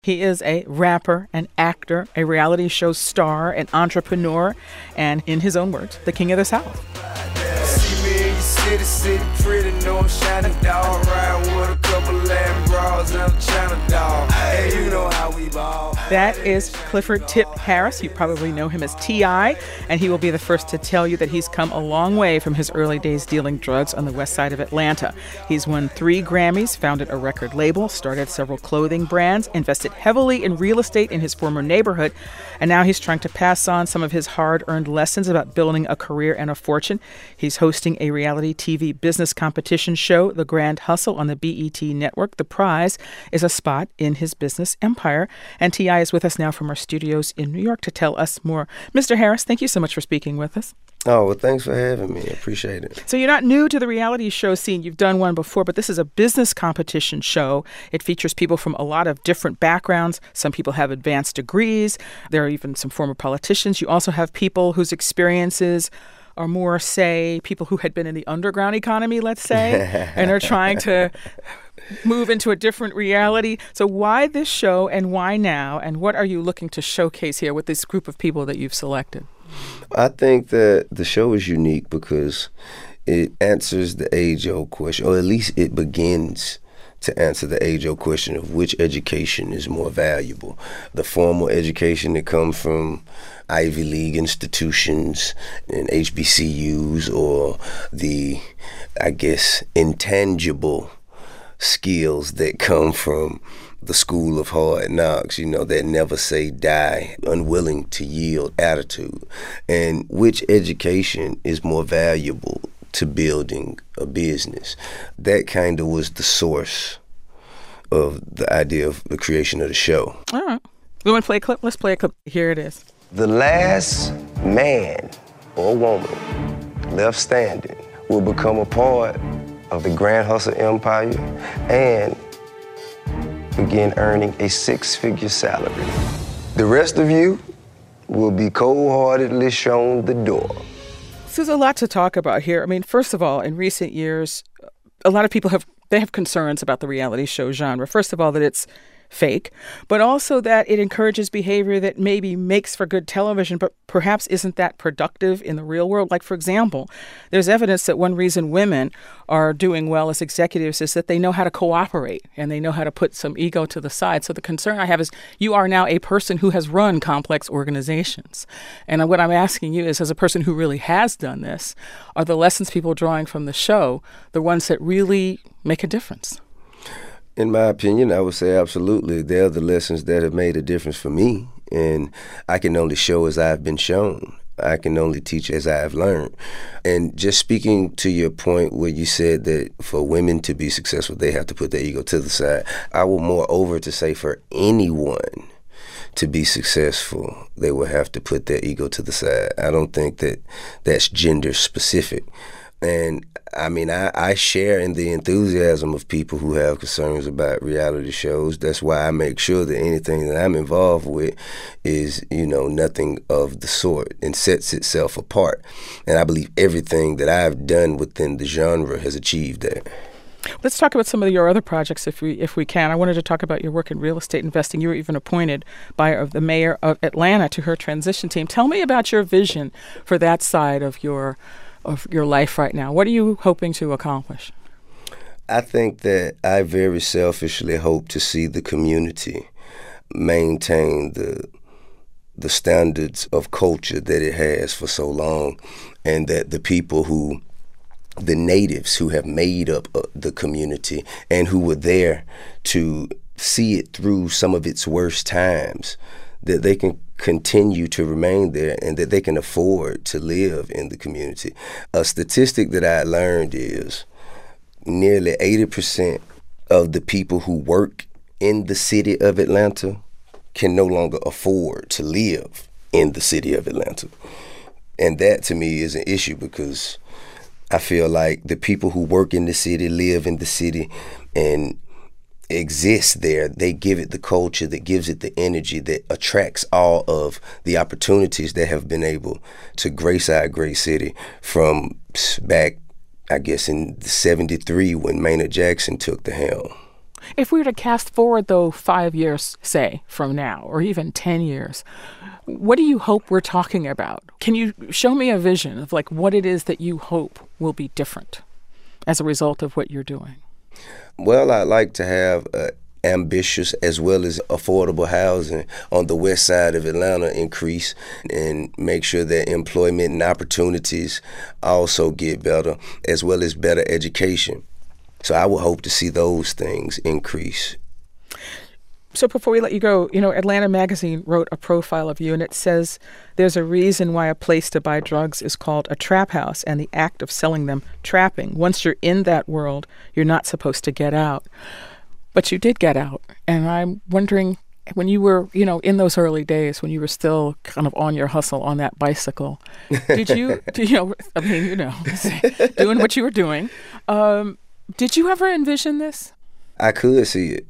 He is a rapper, an actor, a reality show star, an entrepreneur, and in his own words, the king of the South. City, pretty, no, I'm shining dog. Riding with a couple Latin bras and a China dog. Hey, you know how we ball. That is Clifford Tip Harris. You probably know him as T.I., and he will be the first to tell you that he's come a long way from his early days dealing drugs on the west side of Atlanta. He's won 3 Grammys, founded a record label, started several clothing brands, invested heavily in real estate in his former neighborhood, and now he's trying to pass on some of his hard-earned lessons about building a career and a fortune. He's hosting a reality TV business competition show, The Grand Hustle, on the BET network. The prize is a spot in his business empire. And T.I. is with us now from our studios in New York to tell us more. Mr. Harris, thank you so much for speaking with us. Oh, well, thanks for having me. I appreciate it. So you're not new to the reality show scene. You've done one before, but this is a business competition show. It features people from a lot of different backgrounds. Some people have advanced degrees. There are even some former politicians. You also have people whose experiences are more, say, people who had been in the underground economy, let's say, and are trying to move into a different reality. So why this show and why now? And what are you looking to showcase here with this group of people that you've selected? I think that the show is unique because it answers the age-old question, or at least it begins to answer the age-old question of which education is more valuable. The formal education that comes from Ivy League institutions and HBCUs, or the, I guess, intangible skills that come from the school of hard knocks, that never say die, unwilling to yield attitude. And which education is more valuable to building a business? That kind of was the source of the idea of the creation of the show. All right. We want to play a clip? Let's play a clip. Here it is. The last man or woman left standing will become a part of the Grand Hustle empire and begin earning a 6-figure salary. The rest of you will be cold-heartedly shown the door. So there's a lot to talk about here. I mean, first of all, in recent years, a lot of people have concerns about the reality show genre. First of all, that it's fake, but also that it encourages behavior that maybe makes for good television, but perhaps isn't that productive in the real world. Like, for example, there's evidence that one reason women are doing well as executives is that they know how to cooperate and they know how to put some ego to the side. So the concern I have is you are now a person who has run complex organizations. And what I'm asking you is, as a person who really has done this, are the lessons people are drawing from the show the ones that really make a difference? In my opinion, I would say absolutely. They're the lessons that have made a difference for me. And I can only show as I've been shown. I can only teach as I have learned. And just speaking to your point where you said that for women to be successful, they have to put their ego to the side, I will moreover to say for anyone to be successful, they will have to put their ego to the side. I don't think that that's gender specific. And I mean, I share in the enthusiasm of people who have concerns about reality shows. That's why I make sure that anything that I'm involved with is, nothing of the sort and sets itself apart. And I believe everything that I've done within the genre has achieved that. Let's talk about some of your other projects if we can. I wanted to talk about your work in real estate investing. You were even appointed by the mayor of Atlanta to her transition team. Tell me about your vision for that side of your life right now. What are you hoping to accomplish? I think that I very selfishly hope to see the community maintain the standards of culture that it has for so long, and that the natives who have made up the community and who were there to see it through some of its worst times, that they can continue to remain there and that they can afford to live in the community. A statistic that I learned is nearly 80% of the people who work in the city of Atlanta can no longer afford to live in the city of Atlanta. And that to me is an issue because I feel like the people who work in the city, live in the city, and exist there, they give it the culture that gives it the energy that attracts all of the opportunities that have been able to grace our great city from back, I guess, in '73 when Maynard Jackson took the helm. If we were to cast forward, though, 5 years, say, from now, or even 10 years, what do you hope we're talking about? Can you show me a vision of like what it is that you hope will be different as a result of what you're doing? Well, I'd like to have ambitious as well as affordable housing on the west side of Atlanta increase, and make sure that employment and opportunities also get better, as well as better education. So I would hope to see those things increase. So before we let you go, Atlanta Magazine wrote a profile of you, and it says there's a reason why a place to buy drugs is called a trap house, and the act of selling them trapping. Once you're in that world, you're not supposed to get out. But you did get out. And I'm wondering, when you were, in those early days, when you were still kind of on your hustle on that bicycle, did you, doing what you were doing, did you ever envision this? I could see it.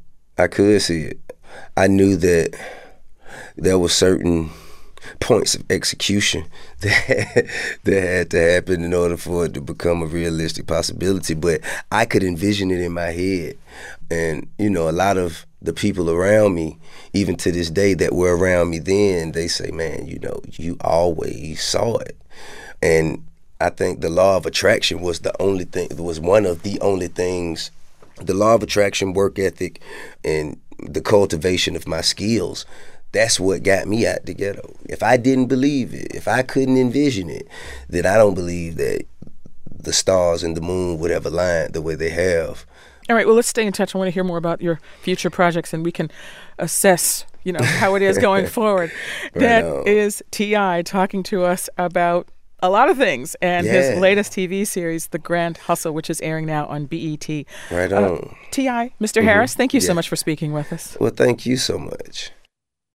I knew that there were certain points of execution that had to happen in order for it to become a realistic possibility, but I could envision it in my head. And, a lot of the people around me, even to this day that were around me then, they say, man, you always saw it. And I think the law of attraction was one of the only things. The law of attraction, work ethic, and the cultivation of my skills, that's what got me out the ghetto. If I didn't believe it, if I couldn't envision it, then I don't believe that the stars and the moon would have aligned the way they have. All right, well, let's stay in touch. I want to hear more about your future projects, and we can assess, how it is going forward. That is T.I. talking to us about a lot of things, and his latest TV series, The Grand Hustle, which is airing now on BET. Right on. T.I., Mr. Harris, thank you so much for speaking with us. Well, thank you so much.